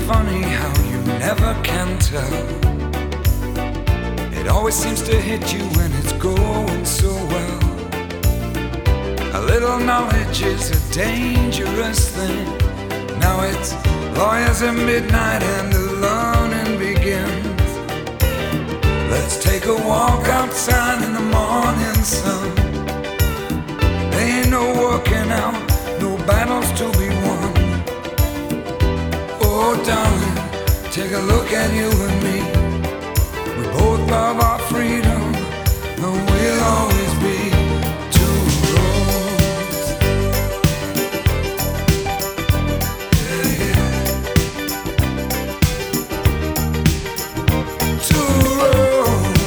funny how you never can tell? It always seems to hit you when it's going so well. A little knowledge is a dangerous thing. Now it's lawyers at midnight and the learning begins. Let's take a walk outside in the morning sun. There ain't no working out, no battles to be won. Oh darling, take a look at you and me. We both love our freedom, and we'll always be two roads. Yeah, yeah. Two roads.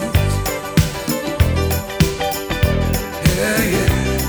Yeah, yeah.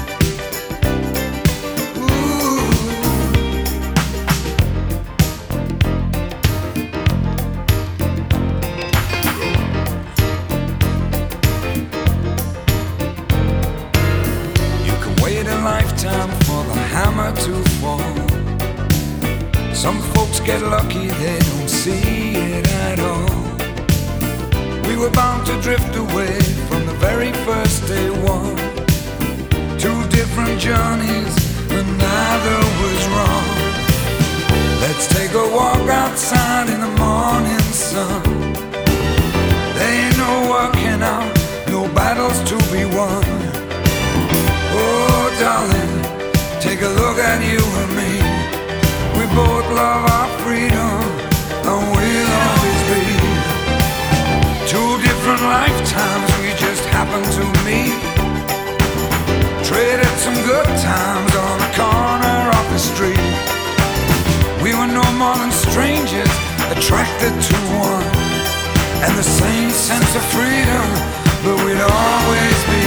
Lifetime for the hammer to fall. Some folks get lucky, they don't see it at all. We were bound to drift away from the very first day one. Two different journeys, but neither was wrong. Let's take a walk outside in the morning sun. There ain't no working out, no battles to be won. Oh darling, take a look at you and me. We both love our freedom, and we'll always be two different lifetimes, we just happen to meet. Traded some good times on the corner of the street. We were no more than strangers, attracted to one, and the same sense of freedom, but we'd always be